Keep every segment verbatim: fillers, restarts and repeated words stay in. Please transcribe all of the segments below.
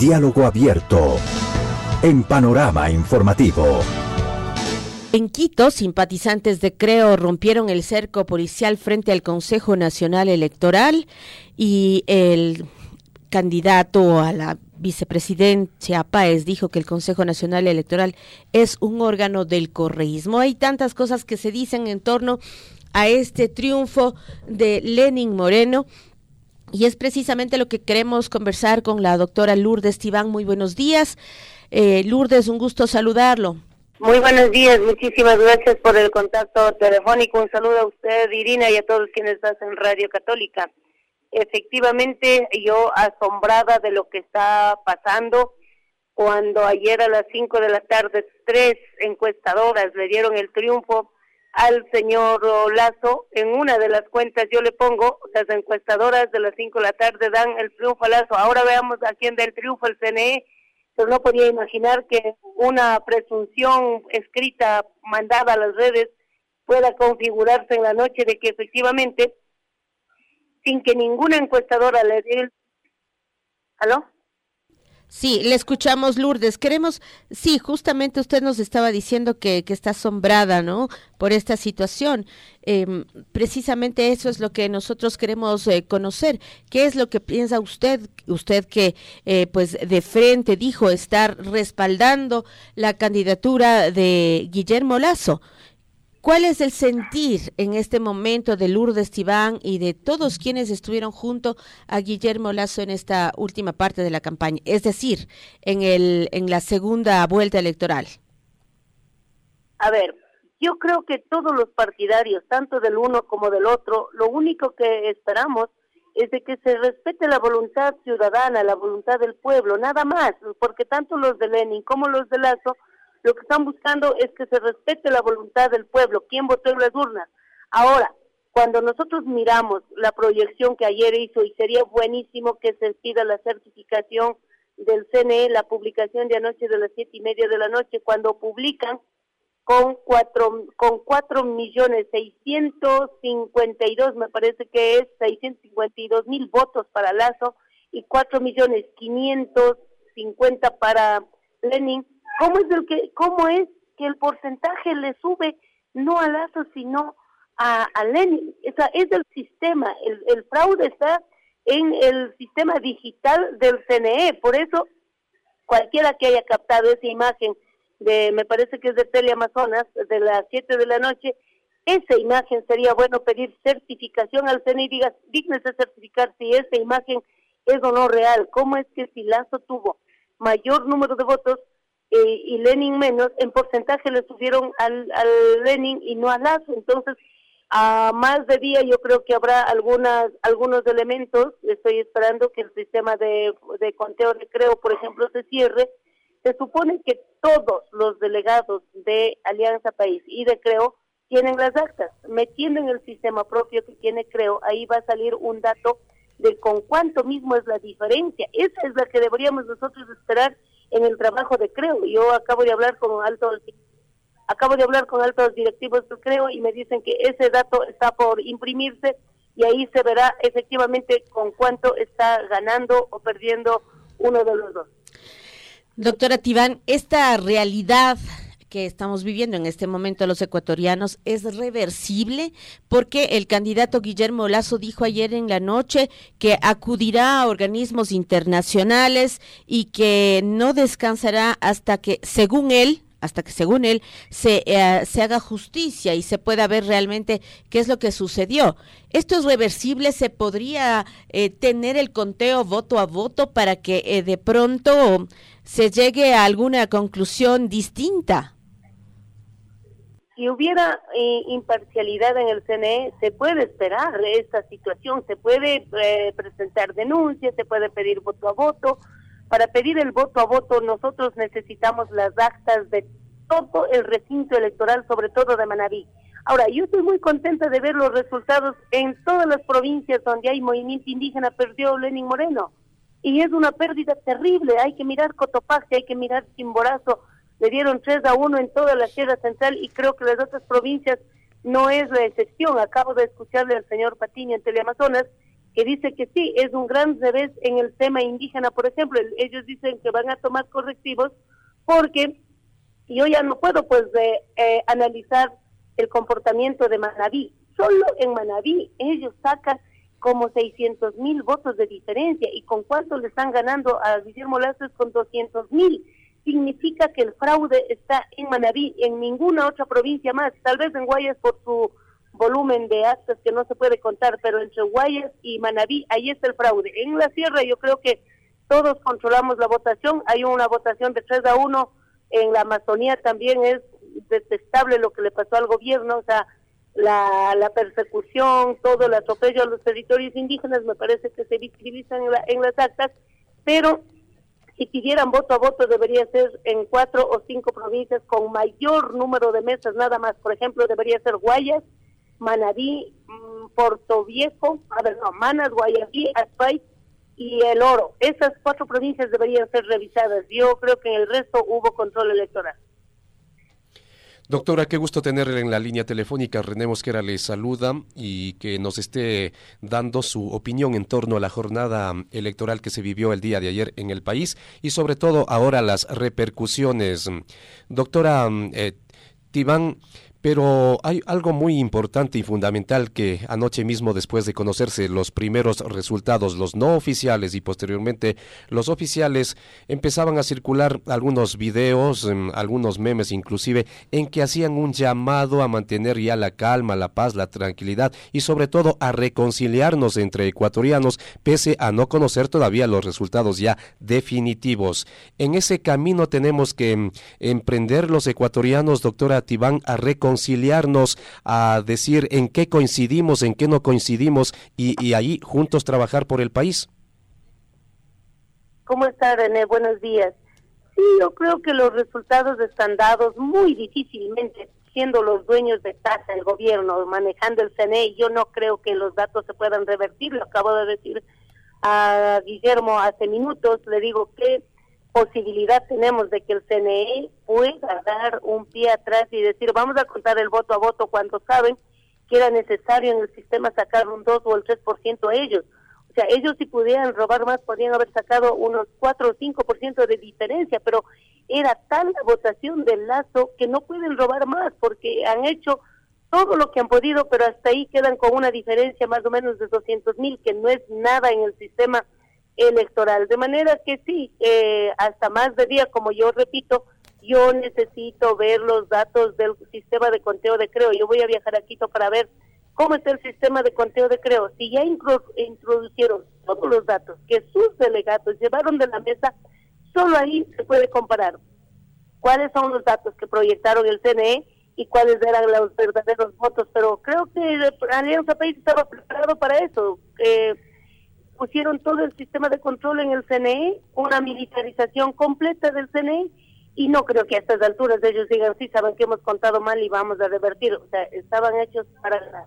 Diálogo abierto en Panorama Informativo. En Quito, simpatizantes de Creo rompieron el cerco policial frente al Consejo Nacional Electoral y el candidato a la vicepresidencia Páez dijo que el Consejo Nacional Electoral es un órgano del correísmo. Hay tantas cosas que se dicen en torno a este triunfo de Lenín Moreno y es precisamente lo que queremos conversar con la doctora Lourdes Tibán. Muy buenos días. Eh, Lourdes, un gusto saludarlo. Muy buenos días, muchísimas gracias por el contacto telefónico. Un saludo a usted, Irina, y a todos quienes hacen Radio Católica. Efectivamente, yo asombrada de lo que está pasando, cuando ayer a las cinco de la tarde tres encuestadoras le dieron el triunfo al señor Lasso. En una de las cuentas yo le pongo, las encuestadoras de las cinco de la tarde dan el triunfo a Lasso. Ahora veamos a quién da el triunfo, el C N E. Pues no podía imaginar que una presunción escrita mandada a las redes pueda configurarse en la noche de que efectivamente, sin que ninguna encuestadora le dé el... ¿Aló? Sí, le escuchamos, Lourdes. Queremos, sí, justamente usted nos estaba diciendo que, que está asombrada, ¿no?, por esta situación. Eh, precisamente eso es lo que nosotros queremos eh, conocer. ¿Qué es lo que piensa usted? Usted que, eh, pues, de frente dijo estar respaldando la candidatura de Guillermo Lasso. ¿Cuál es el sentir en este momento de Lourdes Tibán y de todos quienes estuvieron junto a Guillermo Lasso en esta última parte de la campaña, es decir, en el en la segunda vuelta electoral? A ver, yo creo que todos los partidarios, tanto del uno como del otro, lo único que esperamos es de que se respete la voluntad ciudadana, la voluntad del pueblo, nada más, porque tanto los de Lenin como los de Lasso lo que están buscando es que se respete la voluntad del pueblo, quién votó en las urnas. Ahora, cuando nosotros miramos la proyección que ayer hizo, y sería buenísimo que se pida la certificación del C N E, la publicación de anoche de las siete y media de la noche, cuando publican con cuatro, con cuatro millones seiscientos cincuenta y dos, me parece que es seiscientos cincuenta y dos mil votos para Lasso y cuatro millones quinientos cincuenta para Lenin. ¿Cómo es el que cómo es que el porcentaje le sube no a Lasso sino a, a Lenin? O sea, es el sistema, el, el fraude está en el sistema digital del C N E. Por eso cualquiera que haya captado esa imagen de, me parece que es de Teleamazonas, de las siete de la noche, esa imagen sería bueno pedir certificación al C N E y diga, dígnese certificar si esa imagen es o no real. ¿Cómo es que si Lasso tuvo mayor número de votos Eh, y Lenin menos, en porcentaje le subieron al, al Lenin y no a Lasso? Entonces, a más de día yo creo que habrá algunas algunos elementos. Estoy esperando que el sistema de, de conteo de Creo, por ejemplo, se cierre. Se supone que todos los delegados de Alianza País y de Creo tienen las actas. Metiendo en el sistema propio que tiene Creo, ahí va a salir un dato de con cuánto mismo es la diferencia. Esa es la que deberíamos nosotros esperar en el trabajo de Creo. Yo acabo de hablar con altos acabo de hablar con altos directivos de Creo y me dicen que ese dato está por imprimirse y ahí se verá efectivamente con cuánto está ganando o perdiendo uno de los dos. Doctora Tibán, esta realidad que estamos viviendo en este momento los ecuatorianos es reversible, porque el candidato Guillermo Lasso dijo ayer en la noche que acudirá a organismos internacionales y que no descansará hasta que, según él, hasta que según él se, eh, se haga justicia y se pueda ver realmente qué es lo que sucedió. ¿Esto es reversible? ¿Se podría eh, tener el conteo voto a voto para que eh, de pronto se llegue a alguna conclusión distinta? Si hubiera eh, imparcialidad en el C N E, se puede esperar esta situación, se puede eh, presentar denuncias, se puede pedir voto a voto. Para pedir el voto a voto nosotros necesitamos las actas de todo el recinto electoral, sobre todo de Manabí. Ahora, yo estoy muy contenta de ver los resultados en todas las provincias donde hay movimiento indígena. Perdió Lenín Moreno, y es una pérdida terrible. Hay que mirar Cotopaxi, hay que mirar Chimborazo, le dieron tres a uno en toda la Sierra Central y creo que las otras provincias no es la excepción. Acabo de escucharle al señor Patiño en Teleamazonas que dice que sí, es un gran revés en el tema indígena, por ejemplo. Ellos dicen que van a tomar correctivos porque yo ya no puedo pues de, eh, analizar el comportamiento de Manabí. Solo en Manabí ellos sacan como seiscientos mil votos de diferencia, y con cuánto le están ganando a Guillermo Lazo es con doscientos mil. Significa que el fraude está en Manabí, en ninguna otra provincia más, tal vez en Guayas por su volumen de actas que no se puede contar, pero entre Guayas y Manabí, ahí está el fraude. En la sierra yo creo que todos controlamos la votación, hay una votación de tres a uno, en la Amazonía también es detestable lo que le pasó al gobierno, o sea, la, la persecución, todo el atropello a los territorios indígenas, me parece que se visibilizan en, la, en las actas, pero si pidieran voto a voto debería ser en cuatro o cinco provincias con mayor número de mesas nada más. Por ejemplo, debería ser Guayas, Manabí, Puerto Viejo, a ver, no, Manas, Guayaquil, Aspay y El Oro. Esas cuatro provincias deberían ser revisadas. Yo creo que en el resto hubo control electoral. Doctora, qué gusto tenerle en la línea telefónica. René Mosquera le saluda y que nos esté dando su opinión en torno a la jornada electoral que se vivió el día de ayer en el país y sobre todo ahora las repercusiones. Doctora eh, Tibán, pero hay algo muy importante y fundamental que anoche mismo, después de conocerse los primeros resultados, los no oficiales y posteriormente los oficiales, empezaban a circular algunos videos, algunos memes inclusive, en que hacían un llamado a mantener ya la calma, la paz, la tranquilidad y sobre todo a reconciliarnos entre ecuatorianos, pese a no conocer todavía los resultados ya definitivos. En ese camino tenemos que emprender los ecuatorianos, doctora Tibán, a reconciliarnos conciliarnos, a decir en qué coincidimos, en qué no coincidimos y, y ahí juntos trabajar por el país. ¿Cómo está, René? Buenos días. Sí, yo creo que los resultados están dados muy difícilmente, siendo los dueños de casa, el gobierno, manejando el C N E. Yo no creo que los datos se puedan revertir, lo acabo de decir a Guillermo hace minutos, le digo que posibilidad tenemos de que el C N E pueda dar un pie atrás y decir vamos a contar el voto a voto cuando saben que era necesario en el sistema sacar un dos o el tres por ciento a ellos. O sea, ellos si pudieran robar más podrían haber sacado unos cuatro o cinco por ciento de diferencia, pero era tal la votación del Lazo que no pueden robar más porque han hecho todo lo que han podido, pero hasta ahí quedan con una diferencia más o menos de doscientos mil, que no es nada en el sistema electoral, de manera que sí, eh, hasta más de día, como yo repito, yo necesito ver los datos del sistema de conteo de Creo. Yo voy a viajar a Quito para ver cómo está el sistema de conteo de Creo. Si ya introducieron todos los datos que sus delegados llevaron de la mesa, solo ahí se puede comparar cuáles son los datos que proyectaron el C N E y cuáles eran los verdaderos votos, pero creo que Alianza País estaba preparado para eso. eh, pusieron todo el sistema de control en el C N E, una militarización completa del C N E, y no creo que a estas alturas ellos digan, sí, saben que hemos contado mal y vamos a revertir. O sea, estaban hechos para ganar.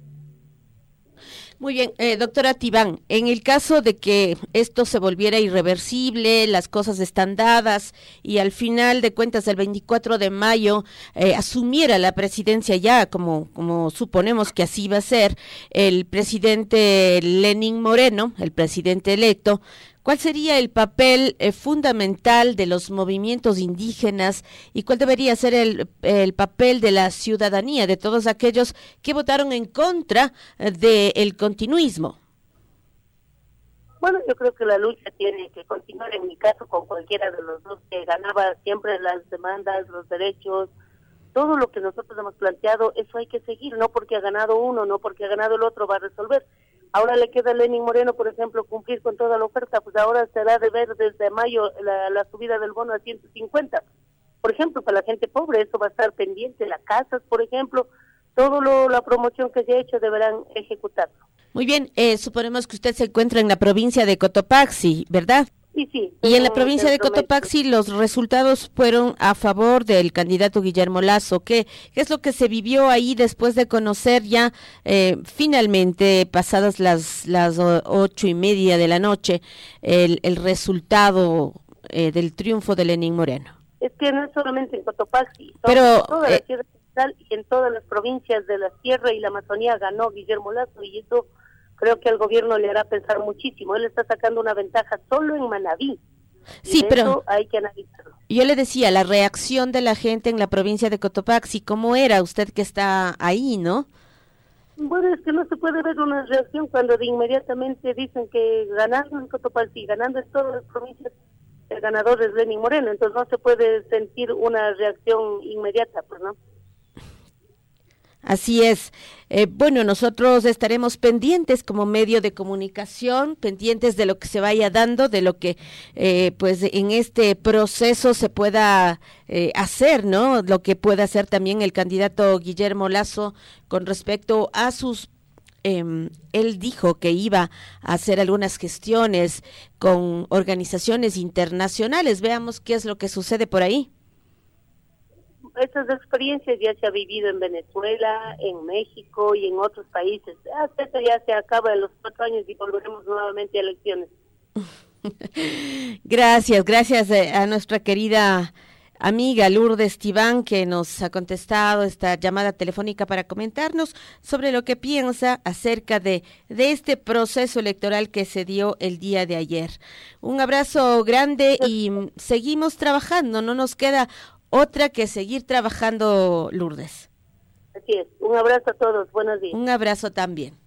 Muy bien, eh, doctora Tibán, en el caso de que esto se volviera irreversible, las cosas están dadas y al final de cuentas el veinticuatro de mayo eh, asumiera la presidencia ya, como, como suponemos que así va a ser, el presidente Lenín Moreno, el presidente electo, ¿cuál sería el papel eh, fundamental de los movimientos indígenas y cuál debería ser el, el papel de la ciudadanía, de todos aquellos que votaron en contra eh, del continuismo? Bueno, yo creo que la lucha tiene que continuar, en mi caso, con cualquiera de los dos que ganaba siempre las demandas, los derechos, todo lo que nosotros hemos planteado, eso hay que seguir, no porque ha ganado uno, no porque ha ganado el otro va a resolver. Ahora le queda a Lenín Moreno, por ejemplo, cumplir con toda la oferta, pues ahora será de ver desde mayo la, la subida del bono a ciento cincuenta. Por ejemplo, para la gente pobre, eso va a estar pendiente, las casas, por ejemplo, todo lo, la promoción que se ha hecho deberán ejecutarlo. Muy bien, eh, suponemos que usted se encuentra en la provincia de Cotopaxi, ¿verdad? Sí, sí. Y en la provincia de Cotopaxi los resultados fueron a favor del candidato Guillermo Lazo. ¿Qué, qué es lo que se vivió ahí después de conocer ya eh, finalmente, pasadas las las ocho y media de la noche, el, el resultado eh, del triunfo de Lenín Moreno? Es que no es solamente en Cotopaxi, pero en toda la eh, Sierra Central y en todas las provincias de la Sierra y la Amazonía ganó Guillermo Lazo, y eso creo que al gobierno le hará pensar muchísimo. Él está sacando una ventaja solo en Manabí. Sí, pero hay que analizarlo. Yo le decía, la reacción de la gente en la provincia de Cotopaxi, ¿cómo era usted que está ahí, no? Bueno, es que no se puede ver una reacción cuando de inmediatamente dicen que ganando en Cotopaxi, ganando en todas las provincias, el ganador es Lenín Moreno, entonces no se puede sentir una reacción inmediata, pues, ¿no? Así es. Eh, bueno, nosotros estaremos pendientes como medio de comunicación, pendientes de lo que se vaya dando, de lo que eh, pues en este proceso se pueda eh, hacer, ¿no? Lo que pueda hacer también el candidato Guillermo Lasso con respecto a sus... Eh, él dijo que iba a hacer algunas gestiones con organizaciones internacionales. Veamos qué es lo que sucede por ahí. Esas experiencias ya se ha vivido en Venezuela, en México y en otros países. Hasta esto ya se acaba en los cuatro años y volveremos nuevamente a elecciones. Gracias, gracias a nuestra querida amiga Lourdes Tibán, que nos ha contestado esta llamada telefónica para comentarnos sobre lo que piensa acerca de, de este proceso electoral que se dio el día de ayer. Un abrazo grande y seguimos trabajando, no nos queda otra que seguir trabajando, Lourdes. Así es, un abrazo a todos, buenos días. Un abrazo también.